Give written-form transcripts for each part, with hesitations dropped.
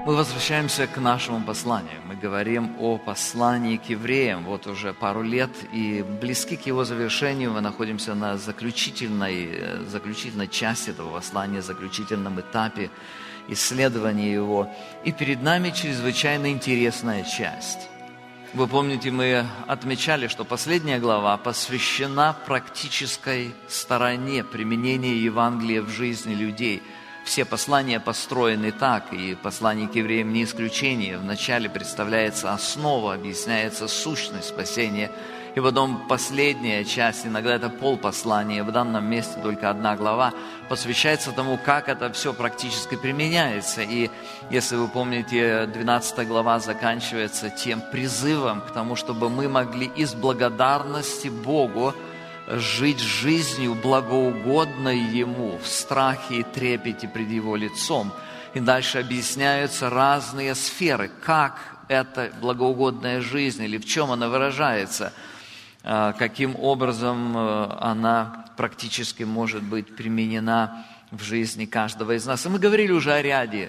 Мы возвращаемся к нашему посланию. Мы говорим о послании к евреям. Вот уже пару лет, и близки к его завершению. Мы находимся на заключительной части этого послания, заключительном этапе исследования его. И перед нами чрезвычайно интересная часть. Вы помните, мы отмечали, что последняя глава посвящена практической стороне применения Евангелия в жизни людей. Все послания построены так, и послание к евреям не исключение. Вначале представляется основа, объясняется сущность спасения, и потом последняя часть, иногда это полпослания, в данном месте только одна глава, посвящается тому, как это все практически применяется. И если вы помните, 12 глава заканчивается тем призывом к тому, чтобы мы могли из благодарности Богу жить жизнью, благоугодной Ему, в страхе и трепете пред Его лицом. И дальше объясняются разные сферы, как эта благоугодная жизнь, или в чем она выражается, каким образом она практически может быть применена в жизни каждого из нас. И мы говорили уже о ряде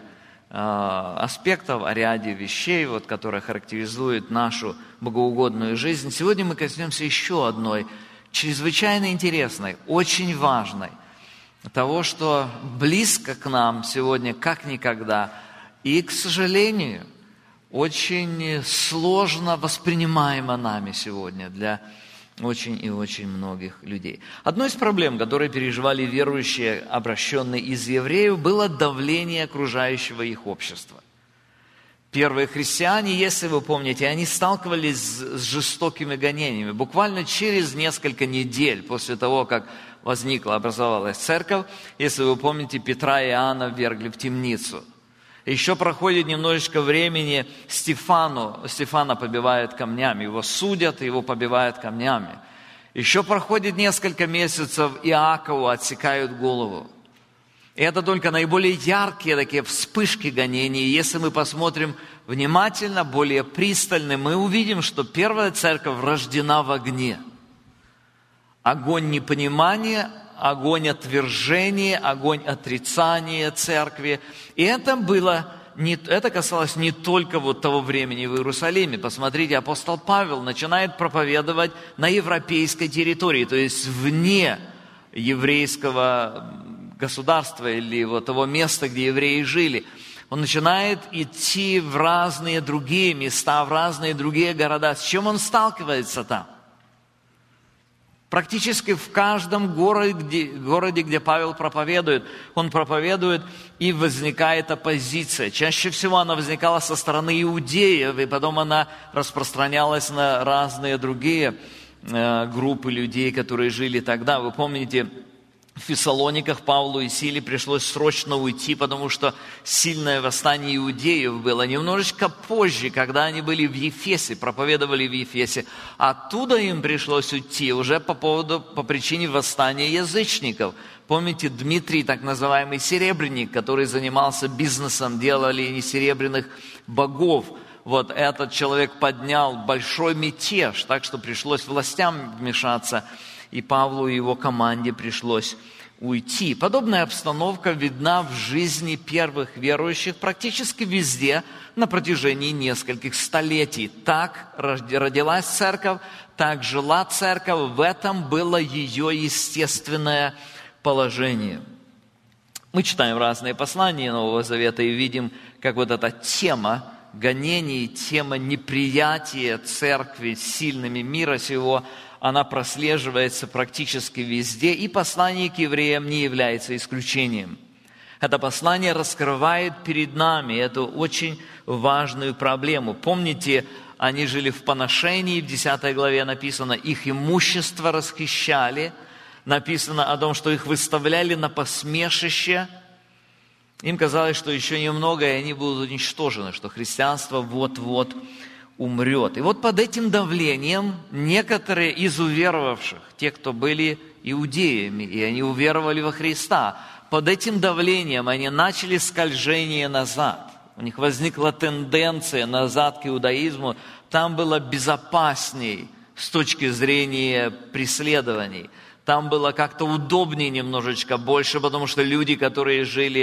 аспектов, о ряде вещей, которые характеризуют нашу богоугодную жизнь. Сегодня мы коснемся еще одной чрезвычайно интересной, очень важной, того, что близко к нам сегодня, как никогда, и, к сожалению, очень сложно воспринимаемо нами сегодня для очень и очень многих людей. Одной из проблем, которые переживали верующие, обращенные из евреев, было давление окружающего их общества. Первые христиане, если вы помните, они сталкивались с жестокими гонениями. Буквально через несколько недель после того, как образовалась церковь, если вы помните, Петра и Иоанна ввергли в темницу. Еще проходит немножечко времени, Стефана побивают камнями, его судят, его побивают камнями. Еще проходит несколько месяцев, Иакову отсекают голову. И это только наиболее яркие такие вспышки гонений. Если мы посмотрим внимательно, более пристально, мы увидим, что первая церковь рождена в огне. Огонь непонимания, огонь отвержения, огонь отрицания церкви. И это касалось не только того времени в Иерусалиме. Посмотрите, апостол Павел начинает проповедовать на европейской территории, то есть вне еврейского государства или того места, где евреи жили. Он начинает идти в разные другие места, в разные другие города. С чем он сталкивается там? Практически в каждом городе, где Павел проповедует, он проповедует, и возникает оппозиция. Чаще всего она возникала со стороны иудеев, и потом она распространялась на разные другие группы людей, которые жили тогда. Вы помните, в Фессалониках Павлу и Силе пришлось срочно уйти, потому что сильное восстание иудеев было. Немножечко позже, когда они были в Ефесе, проповедовали в Ефесе, оттуда им пришлось уйти уже по причине восстания язычников. Помните, Дмитрий, так называемый серебряник, который занимался бизнесом, делали серебряных богов. Этот человек поднял большой мятеж, так что пришлось властям вмешаться, и Павлу и его команде пришлось уйти. Подобная обстановка видна в жизни первых верующих практически везде на протяжении нескольких столетий. Так родилась церковь, так жила церковь, в этом было ее естественное положение. Мы читаем разные послания Нового Завета и видим, как эта тема гонений, тема неприятия церкви сильными мира сего, она прослеживается практически везде, и послание к евреям не является исключением. Это послание раскрывает перед нами эту очень важную проблему. Помните, они жили в поношении, в 10 главе написано, их имущество расхищали, написано о том, что их выставляли на посмешище. Им казалось, что еще немного, и они будут уничтожены, что христианство вот-вот умрет. И под этим давлением некоторые из уверовавших, те, кто были иудеями, и они уверовали во Христа, под этим давлением они начали скольжение назад. У них возникла тенденция назад к иудаизму. Там было безопасней с точки зрения преследований. Там было как-то удобнее немножечко больше, потому что люди, которые жили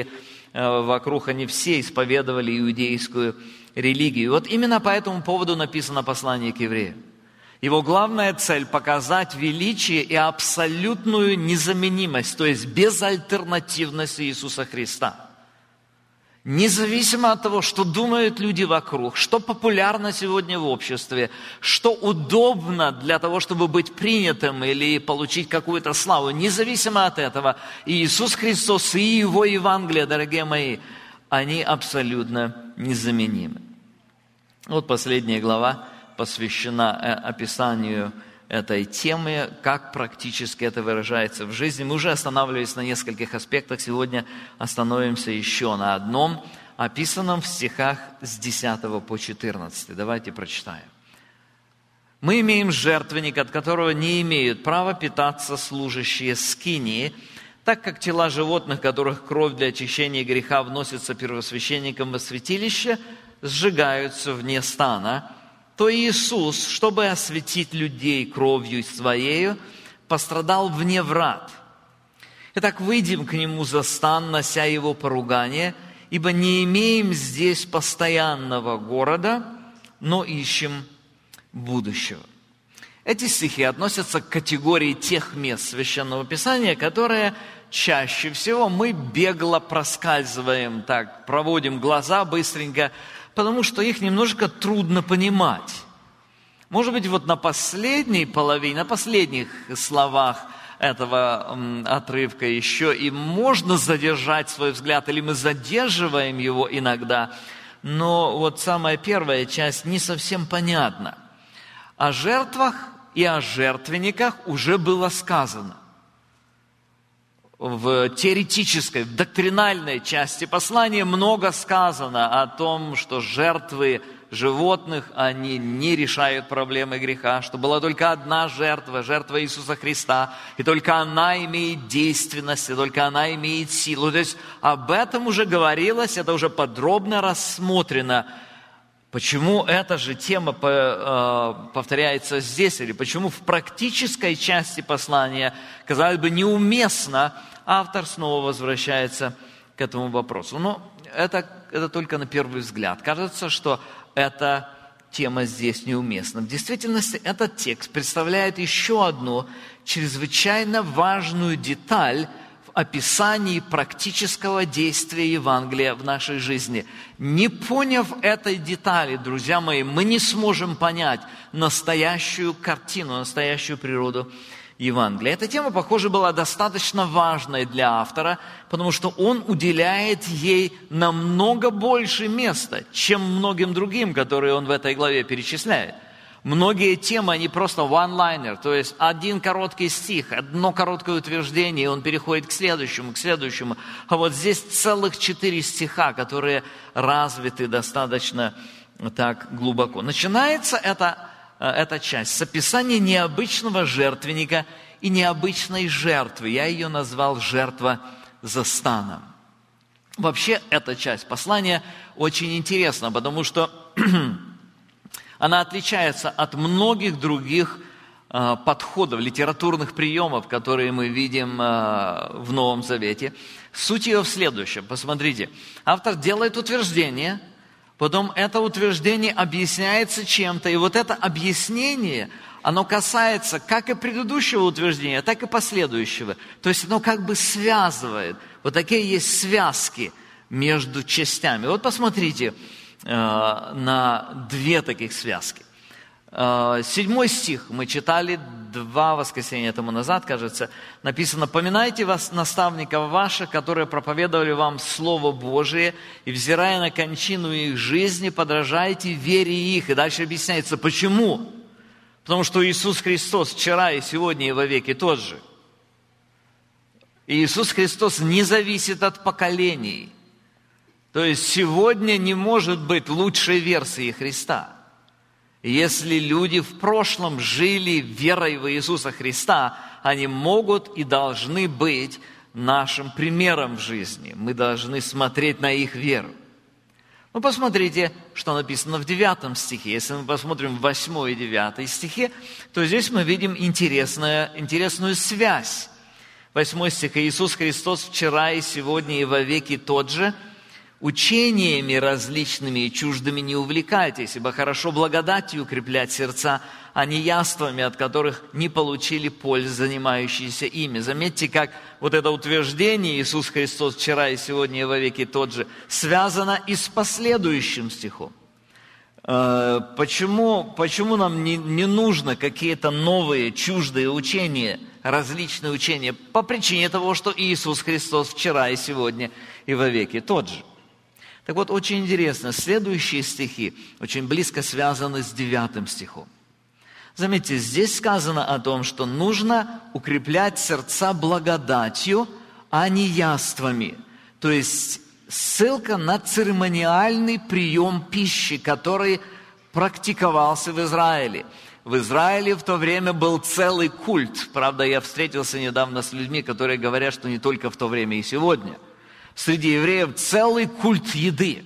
вокруг, они все исповедовали иудейскую религию. И вот именно по этому поводу написано послание к евреям. Его главная цель – показать величие и абсолютную незаменимость, то есть безальтернативность Иисуса Христа. Независимо от того, что думают люди вокруг, что популярно сегодня в обществе, что удобно для того, чтобы быть принятым или получить какую-то славу, независимо от этого, Иисус Христос и Его Евангелие, дорогие мои, они абсолютно незаменимы. Вот последняя глава посвящена описанию этой темы, как практически это выражается в жизни. Мы уже останавливались на нескольких аспектах, сегодня остановимся еще на одном, описанном в стихах с 10 по 14. Давайте прочитаем. «Мы имеем жертвенник, от которого не имеют права питаться служащие скинии, так как тела животных, которых кровь для очищения греха вносится первосвященником во святилище, сжигаются вне стана, то Иисус, чтобы осветить людей кровью Своею, пострадал вне врат. Итак, выйдем к Нему за стан, нося Его поругание, ибо не имеем здесь постоянного города, но ищем будущего». Эти стихи относятся к категории тех мест Священного Писания, которые чаще всего мы бегло проскальзываем, так, проводим глаза быстренько, потому что их немножко трудно понимать. Может быть, вот на последней половине, на последних словах этого отрывка еще и можно задержать свой взгляд, или мы задерживаем его иногда, но вот самая первая часть не совсем понятна. О жертвах и о жертвенниках уже было сказано. В теоретической, в доктринальной части послания много сказано о том, что жертвы животных, они не решают проблемы греха, что была только одна жертва, жертва Иисуса Христа, и только она имеет действенность, и только она имеет силу. То есть об этом уже говорилось, это уже подробно рассмотрено. Почему эта же тема повторяется здесь, или почему в практической части послания, казалось бы, неуместно, автор снова возвращается к этому вопросу. Но это только на первый взгляд. Кажется, что эта тема здесь неуместна. В действительности этот текст представляет еще одну чрезвычайно важную деталь в описании практического действия Евангелия в нашей жизни. Не поняв этой детали, друзья мои, мы не сможем понять настоящую картину, настоящую природу Евангелия. Эта тема, похоже, была достаточно важной для автора, потому что он уделяет ей намного больше места, чем многим другим, которые он в этой главе перечисляет. Многие темы, они просто one-liner, то есть один короткий стих, одно короткое утверждение, и он переходит к следующему. А вот здесь целых 4 стиха, которые развиты достаточно так глубоко. Начинается эта часть с описания необычного жертвенника и необычной жертвы. Я ее назвал «жертва за станом». Вообще, эта часть послания очень интересна, потому что она отличается от многих других подходов, литературных приемов, которые мы видим в Новом Завете. Суть ее в следующем. Посмотрите, автор делает утверждение, потом это утверждение объясняется чем-то, и вот это объяснение, оно касается как и предыдущего утверждения, так и последующего. То есть оно как бы связывает. Вот такие есть связки между частями. Вот посмотрите на 2 таких связки. 7 стих мы читали 2 воскресенья тому назад, кажется, написано: «Поминайте вас, наставников ваших, которые проповедовали вам Слово Божие, и, взирая на кончину их жизни, подражайте вере их». И дальше объясняется, почему. Потому что Иисус Христос вчера и сегодня и вовеки тот же. И Иисус Христос не зависит от поколений. То есть сегодня не может быть лучшей версии Христа. Если люди в прошлом жили верой в Иисуса Христа, они могут и должны быть нашим примером в жизни. Мы должны смотреть на их веру. Ну, посмотрите, что написано в 9 стихе. Если мы посмотрим в 8 и 9 стихе, то здесь мы видим интересную связь. 8 стих. «Иисус Христос вчера и сегодня и вовеки тот же. Учениями различными и чуждыми не увлекайтесь, ибо хорошо благодатью укреплять сердца, а не яствами, от которых не получили пользы занимающиеся ими». Заметьте, как вот это утверждение «Иисус Христос вчера и сегодня и вовеки тот же» связано и с последующим стихом. Почему нам не нужно какие-то новые, чуждые учения, различные учения? По причине того, что Иисус Христос вчера и сегодня и вовеки тот же. Так вот, очень интересно, следующие стихи очень близко связаны с 9 стихом. Заметьте, здесь сказано о том, что нужно укреплять сердца благодатью, а не яствами. То есть ссылка на церемониальный прием пищи, который практиковался в Израиле. В Израиле в то время был целый культ. Правда, я встретился недавно с людьми, которые говорят, что не только в то время и сегодня. Среди евреев целый культ еды.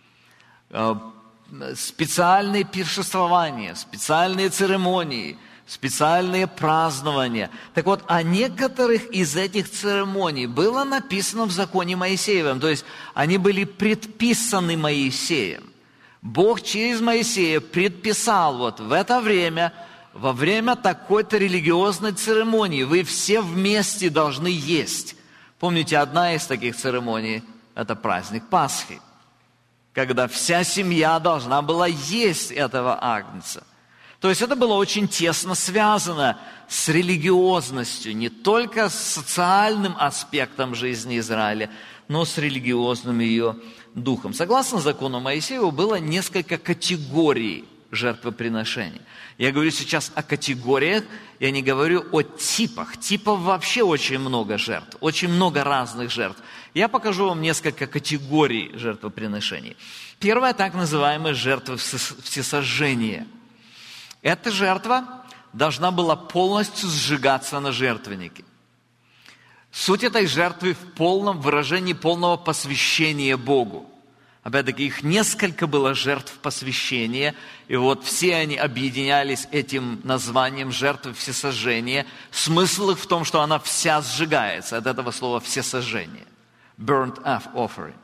Специальные пиршествования, специальные церемонии, специальные празднования. Так вот, о некоторых из этих церемоний было написано в законе Моисеевом. То есть, они были предписаны Моисеем. Бог через Моисея предписал вот в это время, во время такой-то религиозной церемонии, вы все вместе должны есть. Помните, одна из таких церемоний – это праздник Пасхи, когда вся семья должна была есть этого агнца. То есть это было очень тесно связано с религиозностью, не только с социальным аспектом жизни Израиля, но с религиозным ее духом. Согласно закону Моисеева, было несколько категорий жертвоприношений. Я говорю сейчас о категориях, я не говорю о типах. Типов вообще очень много жертв, очень много разных жертв. Я покажу вам несколько категорий жертвоприношений. Первая, так называемая жертва всесожжения. Эта жертва должна была полностью сжигаться на жертвеннике. Суть этой жертвы в полном выражении полного посвящения Богу. Опять-таки, их несколько было жертв посвящения, и вот все они объединялись этим названием жертвы всесожжения. Смысл их в том, что она вся сжигается, от этого слова всесожжение. Burnt offering.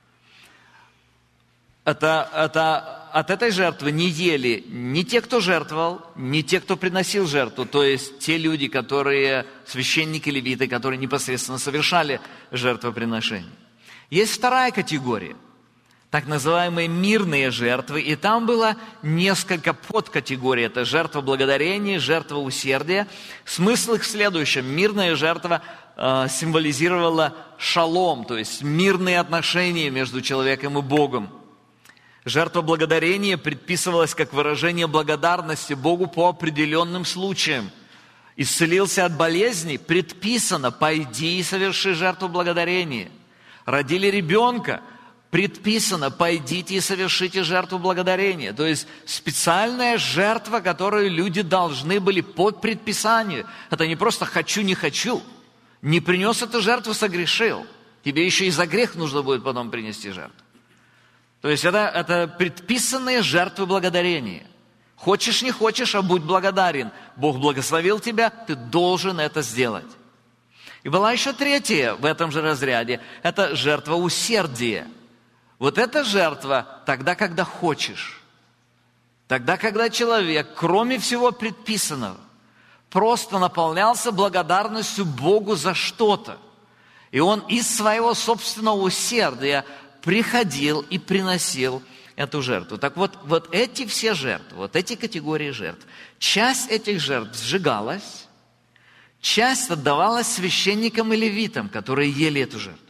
От этой жертвы не ели ни те, кто жертвовал, ни те, кто приносил жертву, то есть те люди, которые, священники, левиты, которые непосредственно совершали жертвоприношение. Есть вторая категория, так называемые мирные жертвы, и там было несколько подкатегорий. Это жертва благодарения, жертва усердия. Смысл их в следующем. Мирная жертва символизировала шалом, то есть мирные отношения между человеком и Богом. Жертва благодарения предписывалась как выражение благодарности Богу по определенным случаям. Исцелился от болезни, предписано: пойди и соверши жертву благодарения. Родили ребенка, предписано: пойдите и совершите жертву благодарения. То есть специальная жертва, которую люди должны были по предписанию. Это не просто хочу, не хочу. Не принес эту жертву, согрешил. Тебе еще и за грех нужно будет потом принести жертву. То есть это предписанные жертвы благодарения. Хочешь, не хочешь, а будь благодарен. Бог благословил тебя, ты должен это сделать. И была еще третья в этом же разряде. Это жертва усердия. Вот эта жертва тогда, когда хочешь. Тогда, когда человек, кроме всего предписанного, просто наполнялся благодарностью Богу за что-то. И он из своего собственного усердия приходил и приносил эту жертву. Так вот эти все жертвы, вот эти категории жертв, часть этих жертв сжигалась, часть отдавалась священникам и левитам, которые ели эту жертву,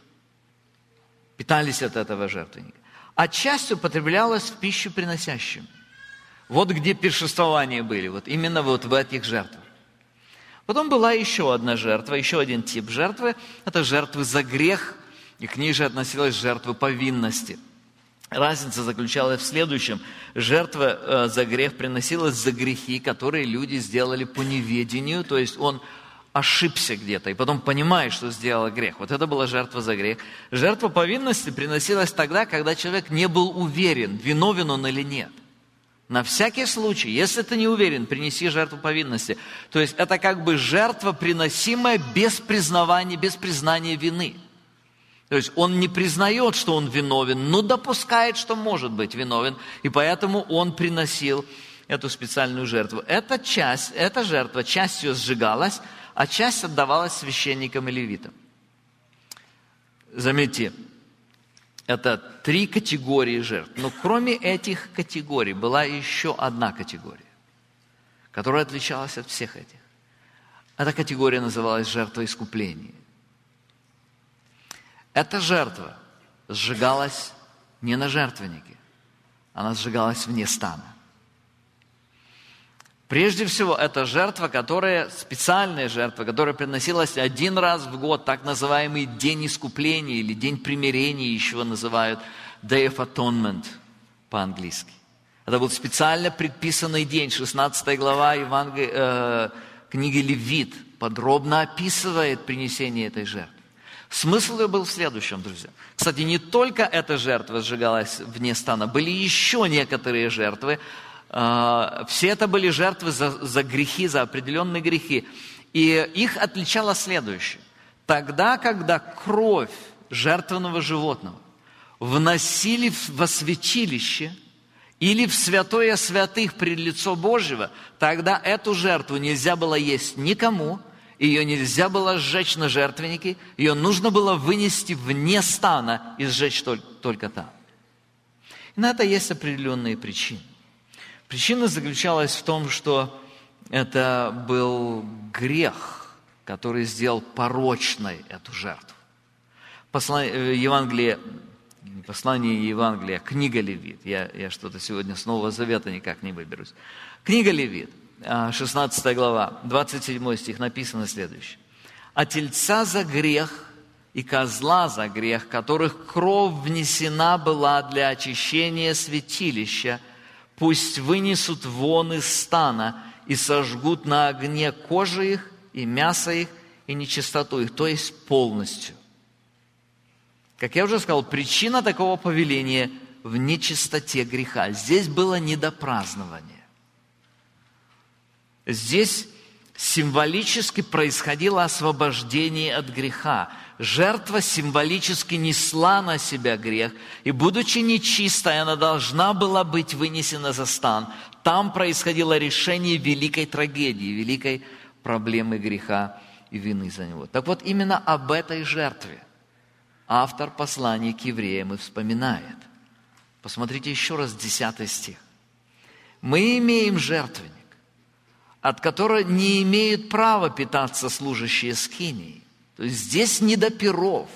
питались от этого жертвенника, а часть употреблялась в пищу приносящим. Вот где пиршествования были, вот именно вот в этих жертвах. Потом была еще одна жертва, еще один тип жертвы, это жертвы за грех, и к ней же относилась жертва повинности. Разница заключалась в следующем. Жертва за грех приносилась за грехи, которые люди сделали по неведению, то есть он ошибся где-то, и потом понимает, что сделал грех. Вот это была жертва за грех. Жертва повинности приносилась тогда, когда человек не был уверен, виновен он или нет. На всякий случай, если ты не уверен, принеси жертву повинности. То есть это как бы жертва, приносимая без признавания, без признания вины. То есть он не признает, что он виновен, но допускает, что может быть виновен, и поэтому он приносил эту специальную жертву. Эта жертва частью сжигалась, а часть отдавалась священникам и левитам. Заметьте, это 3 категории жертв. Но кроме этих категорий была еще одна категория, которая отличалась от всех этих. Эта категория называлась жертва искупления. Эта жертва сжигалась не на жертвеннике, она сжигалась вне стана. Прежде всего, это жертва, специальная жертва, которая приносилась 1 раз в год, так называемый День искупления или День примирения, еще называют Day of Atonement по-английски. Это был специально предписанный день, 16 глава книги Левит подробно описывает принесение этой жертвы. Смысл ее был в следующем, друзья. Кстати, не только эта жертва сжигалась вне стана, были еще некоторые жертвы. Все это были жертвы за грехи, за определенные грехи. И их отличало следующее. Тогда, когда кровь жертвенного животного вносили во святилище или в святое святых пред лицо Божьего, тогда эту жертву нельзя было есть никому, ее нельзя было сжечь на жертвеннике, ее нужно было вынести вне стана и сжечь только там. И на это есть определенные причины. Причина заключалась в том, что это был грех, который сделал порочной эту жертву. Послание Евангелия, книга Левит. Я что-то сегодня с Нового Завета никак не выберусь. Книга Левит, 16 глава, 27 стих, написано следующее. «А тельца за грех и козла за грех, которых кровь внесена была для очищения святилища, пусть вынесут вон из стана и сожгут на огне кожи их, и мясо их, и нечистоту их», то есть полностью. Как я уже сказал, причина такого повеления в нечистоте греха. Здесь было недопразднование. Здесь символически происходило освобождение от греха. Жертва символически несла на себя грех, и, будучи нечистой, она должна была быть вынесена за стан. Там происходило решение великой трагедии, великой проблемы греха и вины за него. Так вот, именно об этой жертве автор послания к евреям и вспоминает. Посмотрите еще раз 10 стих. «Мы имеем жертвенник, от которого не имеют права питаться служащие скинии». То есть здесь не до пиров.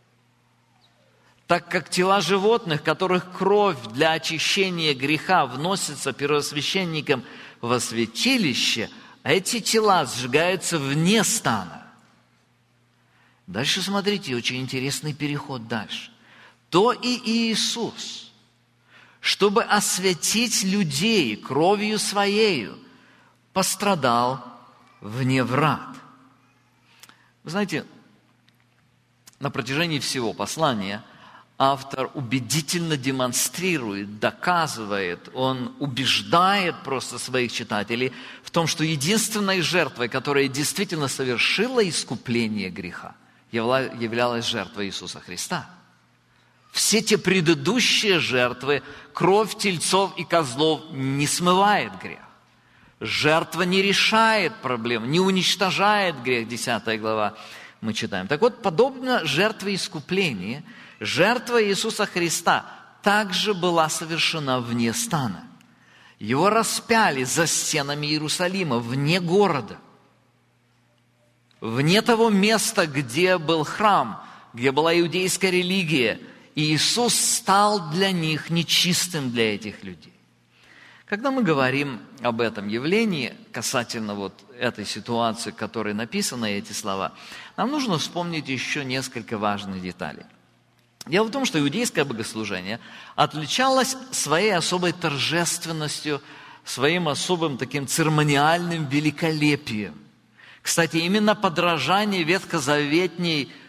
Так как тела животных, которых кровь для очищения греха вносится первосвященником во святилище, эти тела сжигаются вне стана. Дальше смотрите, очень интересный переход дальше. То и Иисус, чтобы освятить людей кровью Своею, пострадал вне врат. Вы знаете, на протяжении всего послания автор убедительно демонстрирует, доказывает, он убеждает просто своих читателей в том, что единственной жертвой, которая действительно совершила искупление греха, являлась жертва Иисуса Христа. Все те предыдущие жертвы, кровь тельцов и козлов не смывает грех. Жертва не решает проблему, не уничтожает грех, 10 глава мы читаем. Так вот, подобно жертве искупления, жертва Иисуса Христа также была совершена вне стана. Его распяли за стенами Иерусалима, вне города, вне того места, где был храм, где была иудейская религия. И Иисус стал для них нечистым, для этих людей. Когда мы говорим об этом явлении, касательно вот этой ситуации, в которой написаны эти слова, нам нужно вспомнить еще несколько важных деталей. Дело в том, что иудейское богослужение отличалось своей особой торжественностью, своим особым таким церемониальным великолепием. Кстати, именно подражание ветхозаветней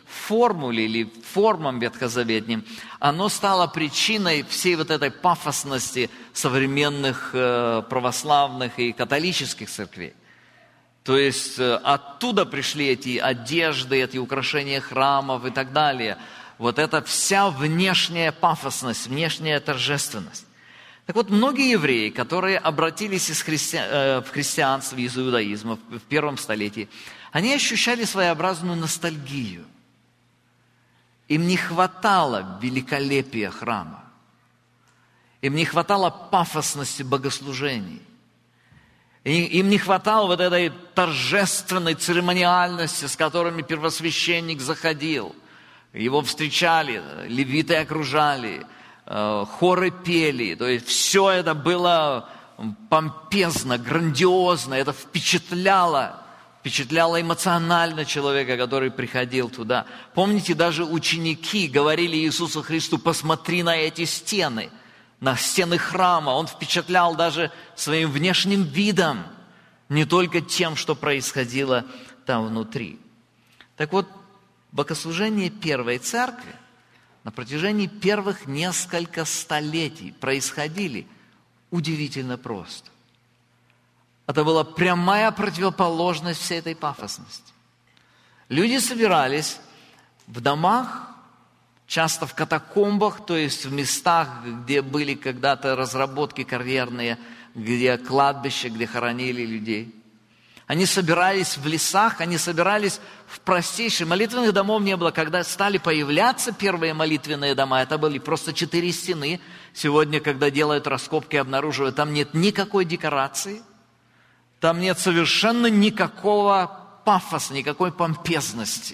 формуле или формам ветхозаветным, оно стало причиной всей вот этой пафосности современных православных и католических церквей. То есть оттуда пришли эти одежды, эти украшения храмов и так далее. Вот это вся внешняя пафосность, внешняя торжественность. Так вот, многие евреи, которые обратились в христианство, из иудаизма в первом столетии, они ощущали своеобразную ностальгию. Им не хватало великолепия храма. Им не хватало пафосности богослужений. Им не хватало вот этой торжественной церемониальности, с которыми первосвященник заходил. Его встречали, левиты окружали, хоры пели. То есть все это было помпезно, грандиозно, это впечатляло эмоционально человека, который приходил туда. Помните, даже ученики говорили Иисусу Христу: посмотри на эти стены, на стены храма. Он впечатлял даже своим внешним видом, не только тем, что происходило там внутри. Так вот, богослужения первой церкви на протяжении первых нескольких столетий происходили удивительно просто. Это была прямая противоположность всей этой пафосности. Люди собирались в домах, часто в катакомбах, то есть в местах, где были когда-то разработки карьерные, где кладбища, где хоронили людей. Они собирались в лесах, они собирались в простейших. Молитвенных домов не было. Когда стали появляться первые молитвенные дома, это были просто 4 стены. Сегодня, когда делают раскопки, обнаруживают, там нет никакой декорации, там нет совершенно никакого пафоса, никакой помпезности.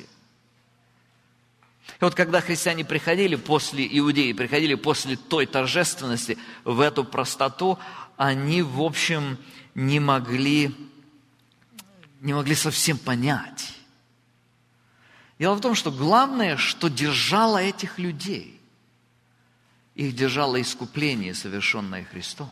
И вот когда христиане приходили после иудеи, приходили после той торжественности в эту простоту, они, в общем, не могли совсем понять. Дело в том, что главное, что держало этих людей, их держало искупление, совершенное Христом.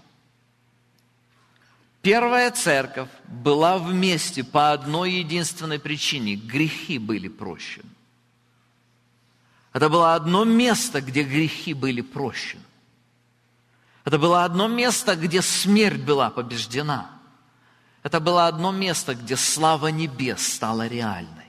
Первая церковь была вместе по одной единственной причине – грехи были прощены. Это было одно место, где грехи были прощены. Это было одно место, где смерть была побеждена. Это было одно место, где слава небес стала реальной.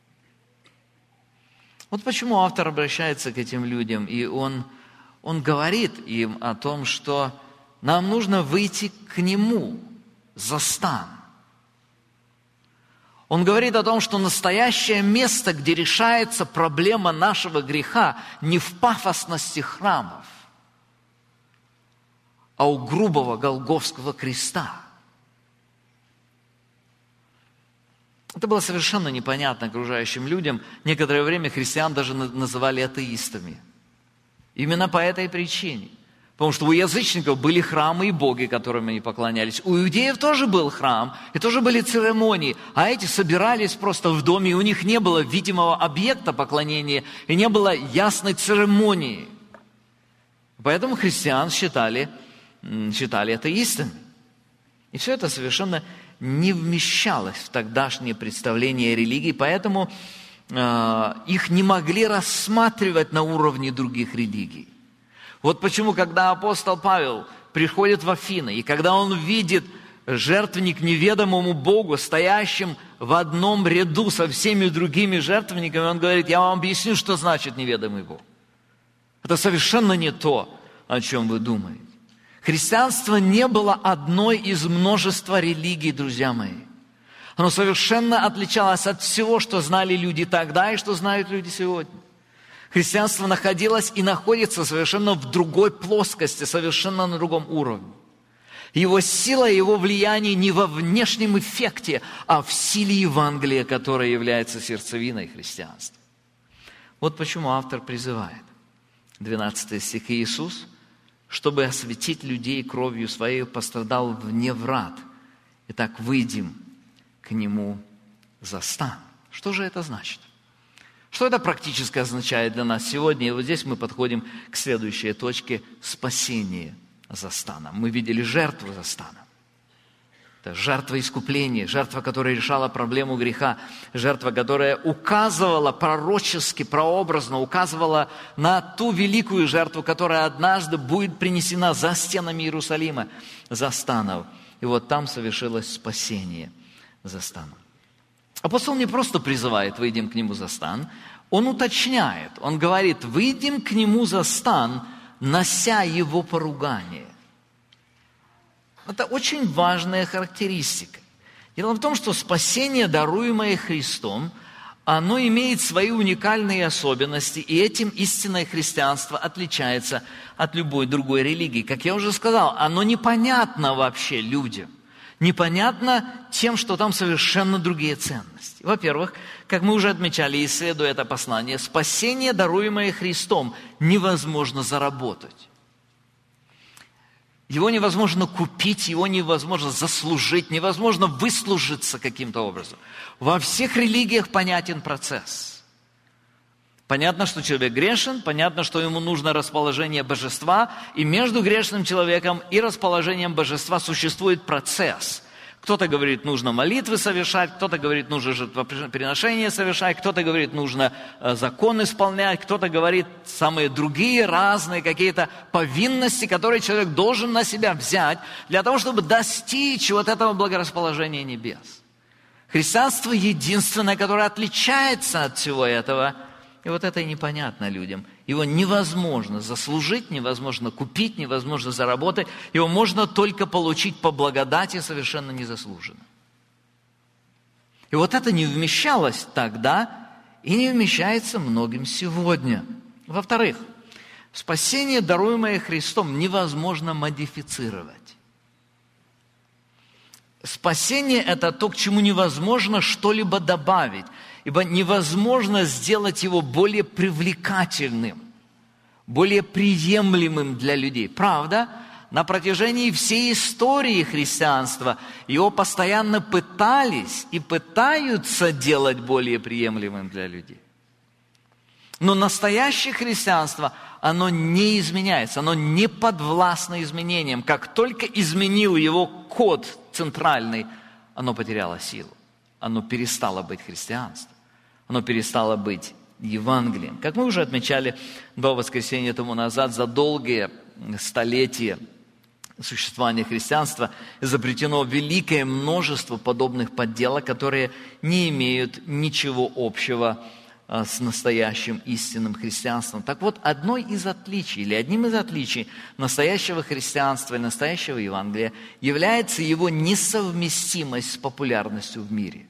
Вот почему автор обращается к этим людям, и он говорит им о том, что нам нужно выйти к Нему за стан. Он говорит о том, что настоящее место, где решается проблема нашего греха, не в пафосности храмов, а у грубого Голгофского креста. Это было совершенно непонятно окружающим людям. Некоторое время христиан даже называли атеистами. Именно по этой причине. Потому что у язычников были храмы и боги, которым они поклонялись. У иудеев тоже был храм, и тоже были церемонии. А эти собирались просто в доме, и у них не было видимого объекта поклонения, и не было ясной церемонии. Поэтому христиан считали атеистами. И все это совершенно не вмещалось в тогдашнее представление о религии, поэтому их не могли рассматривать на уровне других религий. Вот почему, когда апостол Павел приходит в Афины, и когда он видит жертвенник неведомому Богу, стоящим в одном ряду со всеми другими жертвенниками, он говорит: я вам объясню, что значит неведомый Бог. Это совершенно не то, о чем вы думаете. Христианство не было одной из множества религий, друзья мои. Оно совершенно отличалось от всего, что знали люди тогда и что знают люди сегодня. Христианство находилось и находится совершенно в другой плоскости, совершенно на другом уровне. Его сила и его влияние не во внешнем эффекте, а в силе Евангелия, которая является сердцевиной христианства. Вот почему автор призывает. 12 стих: Иисус, чтобы осветить людей кровью Своей, пострадал вне врат. Итак, выйдем к Нему за стан. Что же это значит? Что это практически означает для нас сегодня? И вот здесь мы подходим к следующей точке: спасение за станом. Мы видели жертву за станом. Это жертва искупления, жертва, которая решала проблему греха, жертва, которая указывала пророчески, прообразно, указывала на ту великую жертву, которая однажды будет принесена за стенами Иерусалима, за станом. И вот там совершилось спасение за станом. Апостол не просто призывает: выйдем к нему за стан, он уточняет, он говорит: выйдем к нему за стан, нося его поругание. Это очень важная характеристика. Дело в том, что спасение, даруемое Христом, оно имеет свои уникальные особенности, и этим истинное христианство отличается от любой другой религии. Как я уже сказал, оно непонятно вообще людям. Непонятно тем, что там совершенно другие ценности. Во-первых, как мы уже отмечали, исследуя это послание, спасение, даруемое Христом, невозможно заработать. Его невозможно купить, его невозможно заслужить, невозможно выслужиться каким-то образом. Во всех религиях понятен процесс. Понятно, что человек грешен, понятно, что ему нужно расположение божества, и между грешным человеком и расположением божества существует процесс. Кто-то говорит, нужно молитвы совершать, кто-то говорит, нужно жертвоприношения совершать, кто-то говорит, нужно закон исполнять, кто-то говорит самые другие разные какие-то повинности, которые человек должен на себя взять для того, чтобы достичь вот этого благорасположения небес. Христианство единственное, которое отличается от всего этого, и вот это и непонятно людям. Его невозможно заслужить, невозможно купить, невозможно заработать. Его можно только получить по благодати совершенно незаслуженно. И вот это не вмещалось тогда и не вмещается многим сегодня. Во-вторых, спасение, даруемое Христом, невозможно модифицировать. Спасение – это то, к чему невозможно что-либо добавить. Ибо невозможно сделать его более привлекательным, более приемлемым для людей. Правда, на протяжении всей истории христианства его постоянно пытались и пытаются делать более приемлемым для людей. Но настоящее христианство, оно не изменяется, оно не подвластно изменениям. Как только изменил его код центральный, оно потеряло силу. Оно перестало быть христианством. Оно перестало быть Евангелием. Как мы уже отмечали 2 воскресенья тому назад, за долгие столетия существования христианства изобретено великое множество подобных подделок, которые не имеют ничего общего с настоящим истинным христианством. Так вот, одним из отличий настоящего христианства и настоящего Евангелия является его несовместимость с популярностью в мире.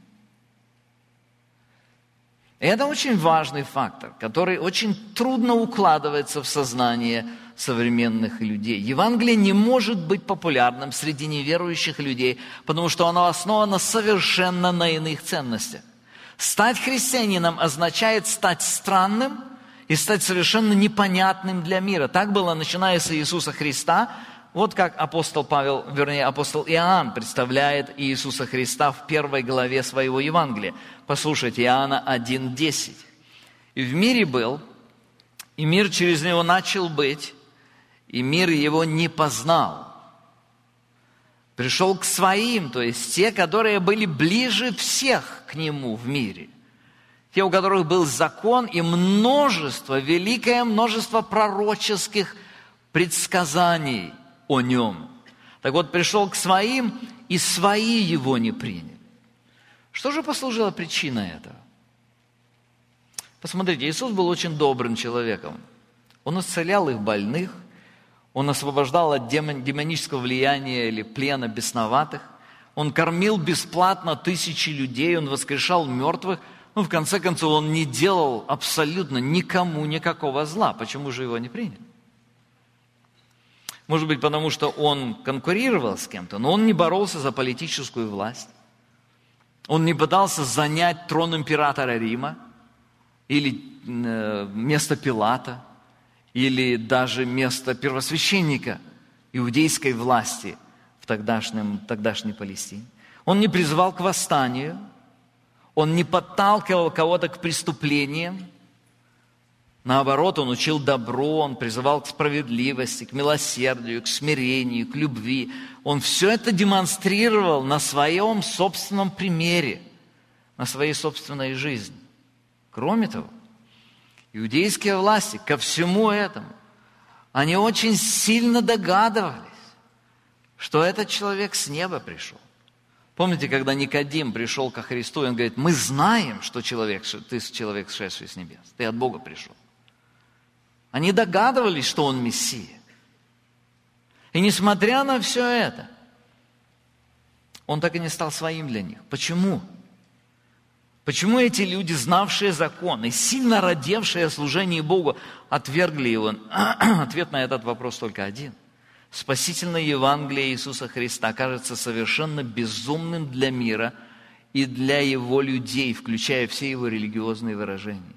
И это очень важный фактор, который очень трудно укладывается в сознание современных людей. Евангелие не может быть популярным среди неверующих людей, потому что оно основано совершенно на иных ценностях. Стать христианином означает стать странным и стать совершенно непонятным для мира. Так было, начиная с Иисуса Христа. Вот как апостол Иоанн представляет Иисуса Христа в 1 главе своего Евангелия. Послушайте, Иоанна 1:10. «И в мире был, и мир через него начал быть, и мир его не познал. Пришел к своим, то есть те, которые были ближе всех к нему в мире. Те, у которых был закон и великое множество пророческих предсказаний о нем. Так вот, пришел к своим, и свои его не приняли». Что же послужило причиной этого? Посмотрите, Иисус был очень добрым человеком. Он исцелял их больных, Он освобождал от демонического влияния или плена бесноватых, Он кормил бесплатно тысячи людей, Он воскрешал мертвых. В конце концов, Он не делал абсолютно никому никакого зла. Почему же Его не приняли? Может быть, потому что Он конкурировал с кем-то, но Он не боролся за политическую власть. Он не пытался занять трон императора Рима или место Пилата, или даже место первосвященника иудейской власти в тогдашней Палестине. Он не призывал к восстанию, он не подталкивал кого-то к преступлениям. Наоборот, он учил добру, он призывал к справедливости, к милосердию, к смирению, к любви. Он все это демонстрировал на своем собственном примере, на своей собственной жизни. Кроме того, иудейские власти ко всему этому, они очень сильно догадывались, что этот человек с неба пришел. Помните, когда Никодим пришел ко Христу, и он говорит: мы знаем, что ты человек, сшедший с небес, ты от Бога пришел. Они догадывались, что он Мессия. И несмотря на все это, он так и не стал своим для них. Почему? Почему эти люди, знавшие закон и сильно родевшие о служении Богу, отвергли его? Ответ на этот вопрос только один. Спасительное Евангелие Иисуса Христа кажется совершенно безумным для мира и для его людей, включая все его религиозные выражения.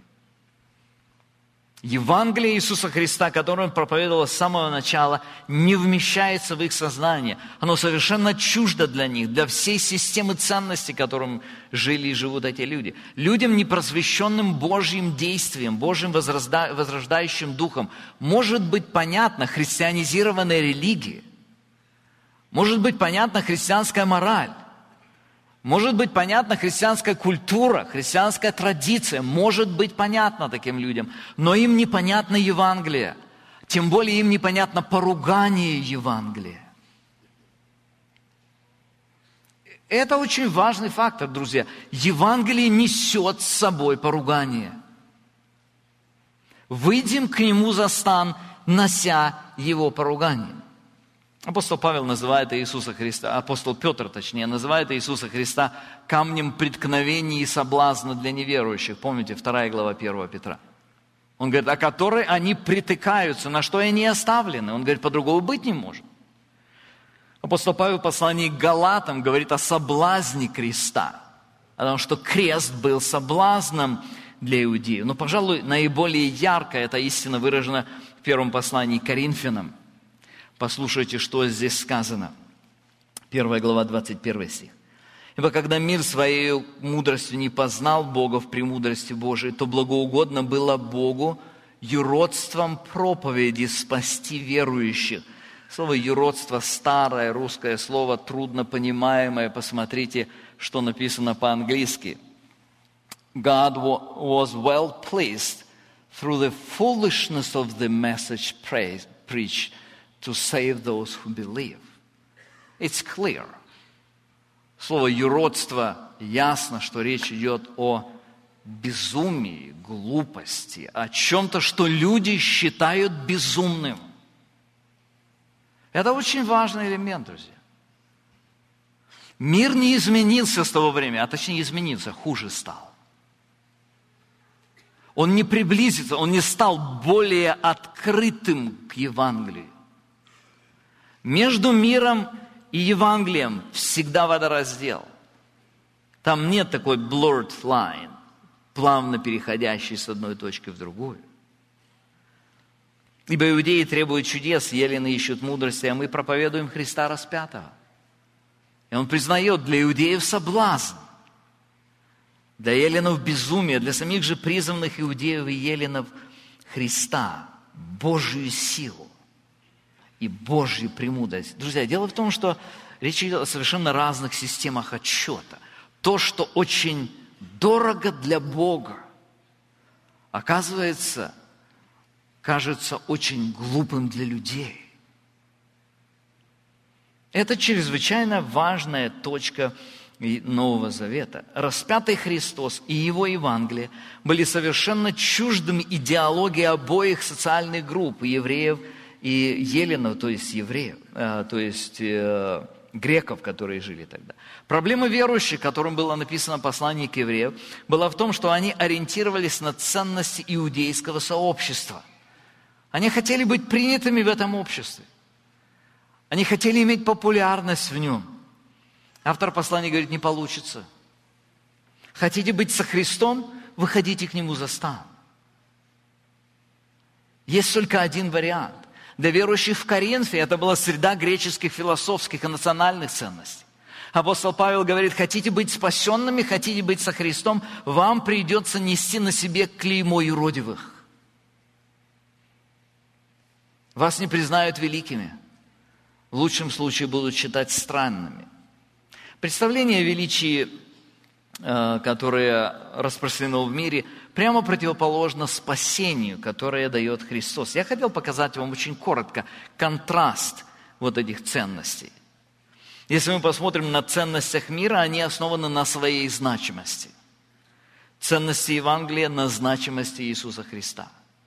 Евангелие Иисуса Христа, которое Он проповедовал с самого начала, не вмещается в их сознание. Оно совершенно чуждо для них, для всей системы ценностей, которым жили и живут эти люди. Людям, непросвещенным Божьим действием, Божьим возрождающим духом, может быть понятна христианизированная религия, может быть понятна христианская мораль, может быть понятна христианская культура, христианская традиция, может быть понятна таким людям, но им непонятно Евангелие, тем более им непонятно поругание Евангелия. Это очень важный фактор, друзья. Евангелие несет с собой поругание. Выйдем к нему за стан, нося его поругание. Апостол Павел называет Иисуса Христа, апостол Петр, точнее, называет Иисуса Христа камнем преткновения и соблазна для неверующих. Помните, 2 глава 1 Петра. Он говорит, о которой они притыкаются, на что они оставлены. Он говорит, по-другому быть не может. Апостол Павел в послании к Галатам говорит о соблазне креста, о том, что крест был соблазном для иудеев. Но, пожалуй, наиболее ярко эта истина выражена в первом послании к Коринфянам. Послушайте, что здесь сказано. 1 глава, 21 стих. «Ибо когда мир своей мудростью не познал Бога в премудрости Божией, то благоугодно было Богу юродством проповеди спасти верующих». Слово «юродство» – старое русское слово, трудно понимаемое. Посмотрите, что написано по-английски. God was well pleased through the foolishness of the message preached to save those who believe. It's clear. Слово «юродство» ясно, что речь идет о безумии, глупости, о чем-то, что люди считают безумным. Это очень важный элемент, друзья. Мир не изменился с того времени, а точнее изменился, хуже стал. Он не приблизится, он не стал более открытым к Евангелию. Между миром и Евангелием всегда водораздел. Там нет такой blurred line, плавно переходящий с одной точки в другую. Ибо иудеи требуют чудес, елены ищут мудрости, а мы проповедуем Христа распятого. И он признает, для иудеев соблазн, для еленов безумие, для самих же призванных иудеев и еленов Христа, Божью силу и Божью премудрость. Друзья, дело в том, что речь идет о совершенно разных системах отсчета. То, что очень дорого для Бога, оказывается, кажется очень глупым для людей. Это чрезвычайно важная точка Нового Завета. Распятый Христос и Его Евангелие были совершенно чуждыми идеологии обоих социальных групп, евреев и еленов, то есть евреев, то есть греков, которые жили тогда. Проблема верующих, которым было написано послание к евреям, была в том, что они ориентировались на ценности иудейского сообщества. Они хотели быть принятыми в этом обществе. Они хотели иметь популярность в нем. Автор послания говорит, не получится. Хотите быть со Христом? Выходите к Нему за стан. Есть только один вариант. Для верующих в Коринфе это была среда греческих философских и национальных ценностей. Апостол Павел говорит, хотите быть спасенными, хотите быть со Христом, вам придется нести на себе клеймо юродивых. Вас не признают великими. В лучшем случае будут считать странными. Представление о величии, которое распространено в мире, прямо противоположно спасению, которое дает Христос. Я хотел показать вам очень коротко контраст вот этих ценностей. Если мы посмотрим на ценностях мира, они основаны на своей значимости. Ценности Евангелия на значимости Иисуса Христа.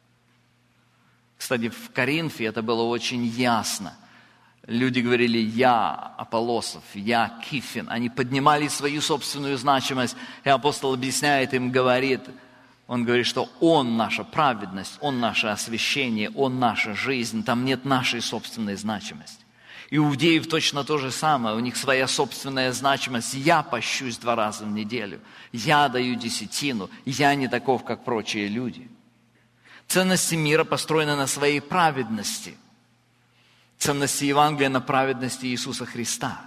Кстати, в Коринфе это было очень ясно. Люди говорили: «Я Аполлосов», «Я Кифин». Они поднимали свою собственную значимость, и апостол объясняет им, он говорит, что Он наша праведность, Он наше освящение, Он наша жизнь. Там нет нашей собственной значимости. Иудеев точно то же самое, у них своя собственная значимость. Я пощусь 2 раза в неделю, я даю десятину, я не таков, как прочие люди. Ценности мира построены на своей праведности. Ценности Евангелия на праведности Иисуса Христа.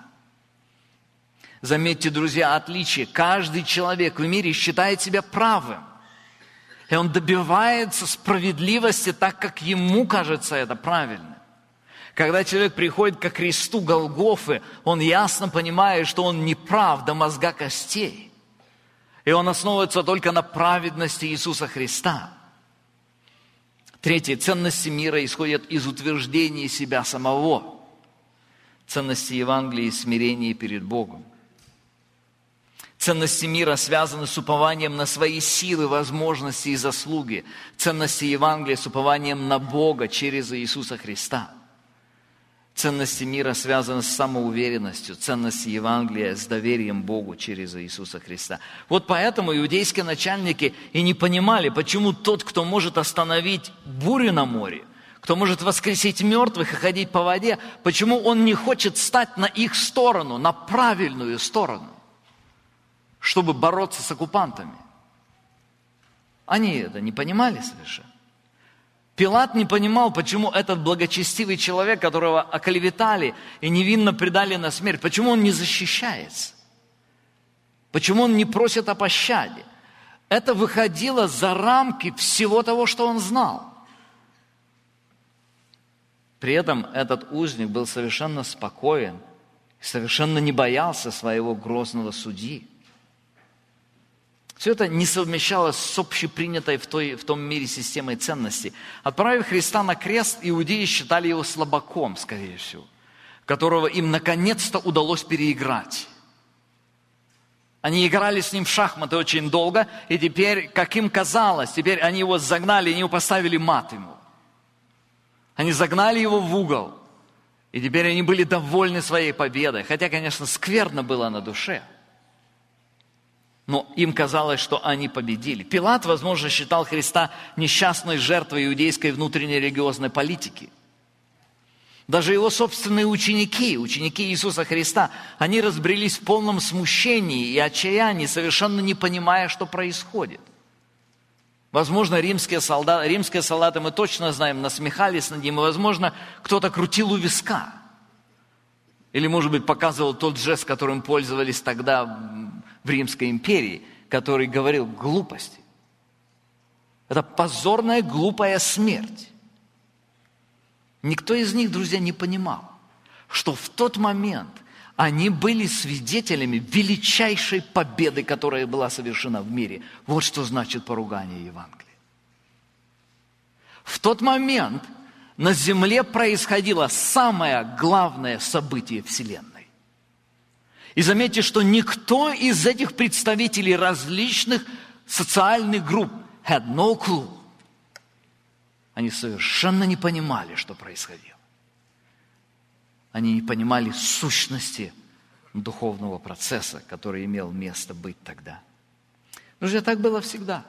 Заметьте, друзья, отличие. Каждый человек в мире считает себя правым. И он добивается справедливости так, как ему кажется это правильно. Когда человек приходит ко кресту Голгофы, он ясно понимает, что он не прав до мозга костей. И он основывается только на праведности Иисуса Христа. Третье. Ценности мира исходят из утверждения себя самого. Ценности Евангелия из смирения перед Богом. Ценности мира связаны с упованием на свои силы, возможности и заслуги. Ценности Евангелия с упованием на Бога через Иисуса Христа. Ценности мира связаны с самоуверенностью, ценности Евангелия с доверием Богу через Иисуса Христа. Вот поэтому иудейские начальники и не понимали, почему тот, кто может остановить бурю на море, кто может воскресить мертвых и ходить по воде, почему он не хочет стать на их сторону, на правильную сторону, чтобы бороться с оккупантами. Они это не понимали совершенно. Пилат не понимал, почему этот благочестивый человек, которого оклеветали и невинно предали на смерть, почему он не защищается? Почему он не просит о пощаде? Это выходило за рамки всего того, что он знал. При этом этот узник был совершенно спокоен, совершенно не боялся своего грозного судьи. Все это не совмещалось с общепринятой в том мире системой ценностей. Отправив Христа на крест, иудеи считали его слабаком, скорее всего, которого им наконец-то удалось переиграть. Они играли с ним в шахматы очень долго, и теперь, как им казалось, теперь они его загнали, они его поставили мат ему. Они загнали его в угол, и теперь они были довольны своей победой, хотя, конечно, скверно было на душе. Но им казалось, что они победили. Пилат, возможно, считал Христа несчастной жертвой иудейской внутренней религиозной политики. Даже его собственные ученики Иисуса Христа, они разбрелись в полном смущении и отчаянии, совершенно не понимая, что происходит. Возможно, римские солдаты, мы точно знаем, насмехались над ним, и, возможно, кто-то крутил у виска. Или, может быть, показывал тот жест, которым пользовались тогда в Римской империи, который говорил глупости. Это позорная, глупая смерть. Никто из них, друзья, не понимал, что в тот момент они были свидетелями величайшей победы, которая была совершена в мире. Вот что значит поругание Евангелия. В тот момент на земле происходило самое главное событие Вселенной. И заметьте, что никто из этих представителей различных социальных групп had no clue. Они совершенно не понимали, что происходило. Они не понимали сущности духовного процесса, который имел место быть тогда. Друзья, так было всегда.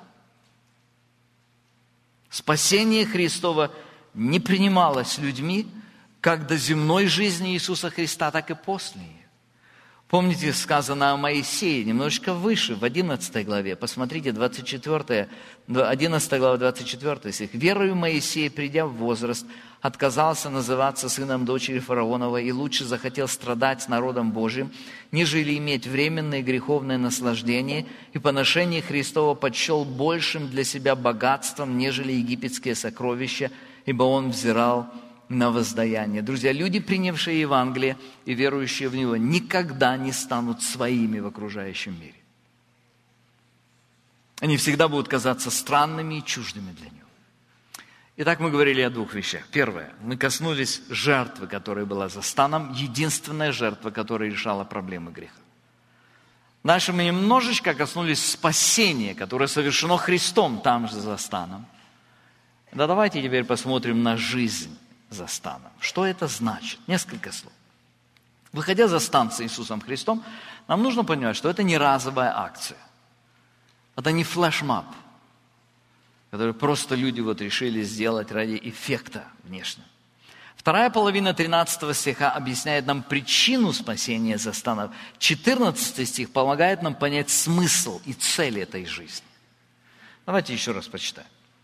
Спасение Христово не принималось людьми как до земной жизни Иисуса Христа, так и после нее. Помните, сказано о Моисее, немножечко выше, в 11 главе. Посмотрите, 11 глава, 24 стих. «Верою Моисей, придя в возраст, отказался называться сыном дочери фараоновой и лучше захотел страдать с народом Божиим, нежели иметь временное греховное наслаждение, и поношение Христово почел большим для себя богатством, нежели египетские сокровища, ибо он взирал на воздаяние. Друзья, люди, принявшие Евангелие и верующие в него, никогда не станут своими в окружающем мире. Они всегда будут казаться странными и чуждыми для него. Итак, мы говорили о двух вещах. Первое, мы коснулись жертвы, которая была за станом, единственная жертва, которая решала проблемы греха. Дальше мы немножечко коснулись спасения, которое совершено Христом там же за станом. Да давайте теперь посмотрим на жизнь за станом. Что это значит? Несколько слов. Выходя за стан с Иисусом Христом, нам нужно понимать, что это не разовая акция. Это не флешмоб, который просто люди решили сделать ради эффекта внешнего. Вторая половина 13 стиха объясняет нам причину спасения за станом. 14 стих помогает нам понять смысл и цель этой жизни. Давайте еще раз почитаем.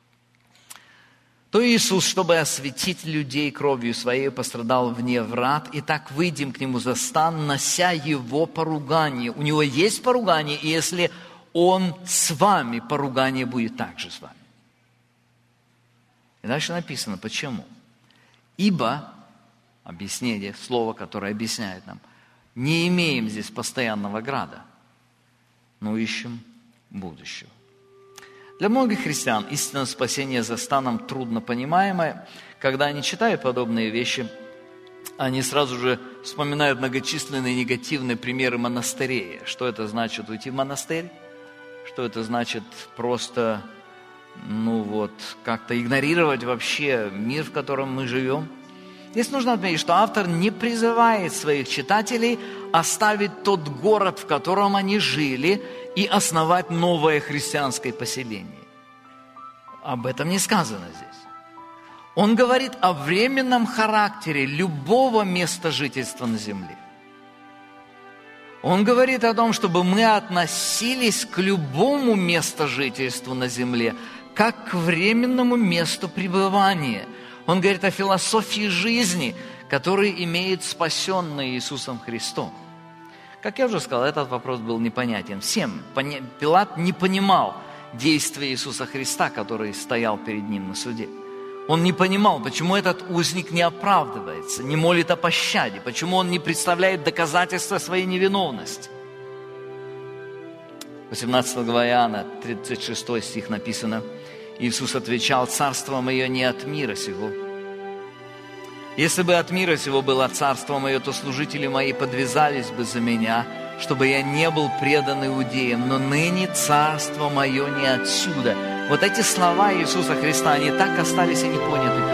То Иисус, чтобы осветить людей кровью Своей, пострадал вне врат, и так выйдем к Нему за стан, нося Его поругание. У Него есть поругание, и если Он с вами, поругание будет также с вами. И дальше написано, почему. Ибо, объяснение, слово, которое объясняет нам, не имеем здесь постоянного града, но ищем будущего. Для многих христиан истина спасения за станом трудно понимаемая. Когда они читают подобные вещи, они сразу же вспоминают многочисленные негативные примеры монастырей. Что это значит уйти в монастырь? Что это значит просто, как-то игнорировать вообще мир, в котором мы живем? Здесь нужно отметить, что автор не призывает своих читателей оставить тот город, в котором они жили, и основать новое христианское поселение. Об этом не сказано здесь. Он говорит о временном характере любого места жительства на земле. Он говорит о том, чтобы мы относились к любому месту жительства на земле как к временному месту пребывания. Он говорит о философии жизни, которую имеет спасенный Иисусом Христом. Как я уже сказал, этот вопрос был непонятен всем. Пилат не понимал действия Иисуса Христа, который стоял перед ним на суде. Он не понимал, почему этот узник не оправдывается, не молит о пощаде, почему он не представляет доказательства своей невиновности. 18 глава Иоанна, 36 стих написано: Иисус отвечал: «Царство мое не от мира сего. Если бы от мира сего было царство мое, то служители мои подвязались бы за меня, чтобы я не был предан иудеям, но ныне царство мое не отсюда». Вот эти слова Иисуса Христа, они так остались и не поняты